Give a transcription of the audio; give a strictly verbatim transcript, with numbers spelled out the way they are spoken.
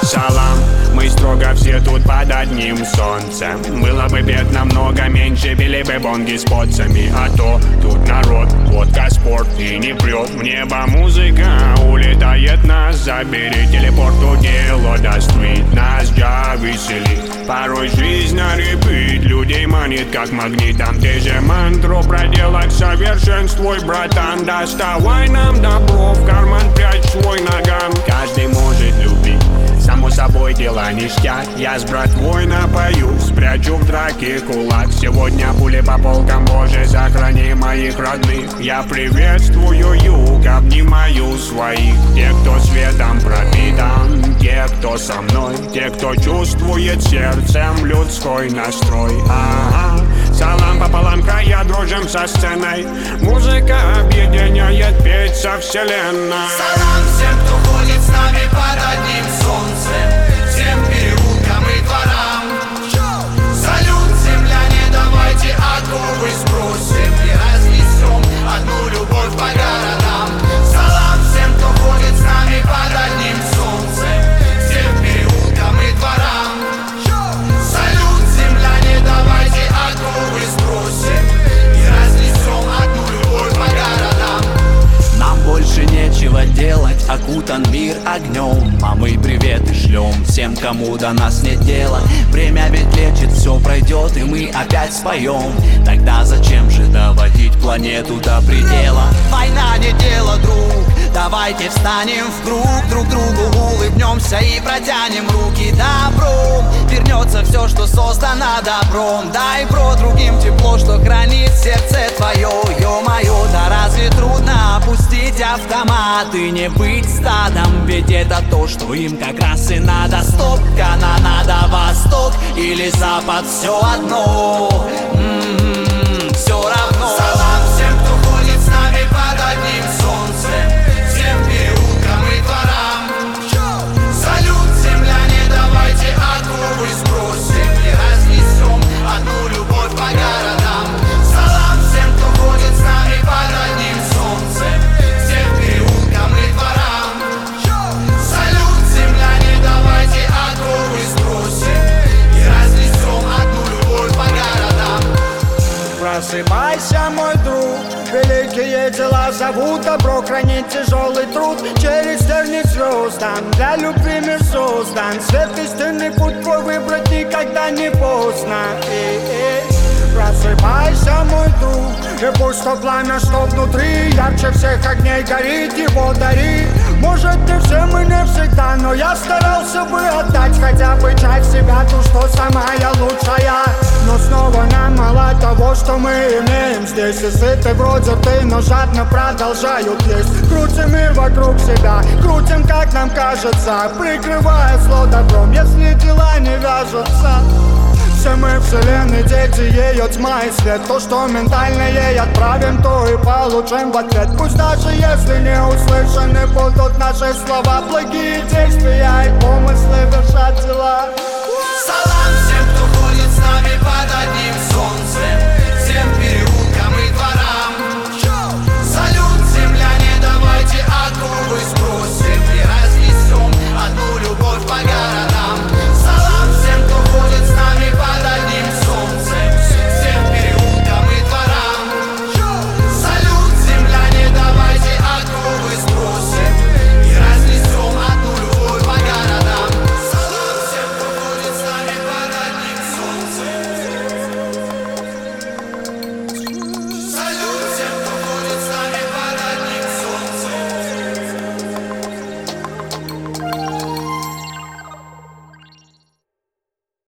Салам, мы строго все тут под одним солнцем. Было бы бед намного меньше, били бы бонги с поцами. А то тут народ, водка, спорт и не прет. В небо музыка улетает, нас забери. Телепорту дело достоит, нас джа веселит. Порой жизнь на репит, людей манит как магнитом. Ты же мантру проделать совершенствуй, братан. Доставай нам добро, в карман прячь свой наган. Каждый может любить, само собой дела ништяк. Я с братвой напою, спрячу в драке кулак. Сегодня пули по полкам, Боже, сохрани моих родных. Я приветствую юг, обнимаю своих. Те, кто светом пропитан, те, кто со мной, те, кто чувствует сердцем людской настрой. Ага, салам пополам, края дружим со сценой. Музыка объединяет, петь со вселенной. Салам всем, кто ходит с нами под одним солнцем, всем переулкам и дворам. Салют, земляне, давайте оковы сбросим и разнесем одну любовь по городам. Салам всем, кто ходит с нами под одним солнцем, всем переулкам и дворам. Салют, земляне, давайте оковы сбросим и разнесем одну любовь по городам. Нам больше нечего делать, окутан мир огнем. А мы приветы шлем всем, кому до нас нет дела. Время ведь лечит, все пройдет, и мы опять споем. Тогда зачем же доводить планету до предела? Война не дело, друг, давайте встанем в круг. Друг другу улыбнемся и протянем руки добром. Вернется все, что создано добром. Дай, бро, другим тепло, что хранит сердце твое. Ё-моё, да разве трудно опустить автомат и не быть стадом? Ведь это то, что им как раз и надо. Стоп, канонада, восток или запад, все одно. М-м-м, все равно. Салам всем, кто ходит с нами под одним солнцем, всем переулкам и дворам. Салют, земляне, давайте оковы сбросим и разнесем одну любовь по городам. Салам всем, кто ходит с нами под одним солнцем, всем переулкам и дворам. Салют, земляне, давайте оковы сбросим и разнесем одну любовь по городам. Просыпайся, мой друг, великие дела зовут добро, хранить тяжелый труд. Через тернии звездам для любви мир создан. Свет истинный путь твой выбрать никогда не поздно. И-и. Просыпайся, мой друг, и пусть то пламя, что внутри, ярче всех огней горит, его дари. Может, не всем и не всегда, но я старался бы отдать хотя бы часть себя, ту, что самая лучшая. Но снова нам мало того, что мы имеем здесь. И сыты вроде ты, но жадно продолжают есть. Крутим мир вокруг себя, крутим, как нам кажется, прикрывая зло добром, если дела не вяжутся. Все мы вселенной дети, ее тьма и свет. То, что ментально ей отправим, то и получим в ответ. Пусть даже если не услышаны будут наши слова, благие действия и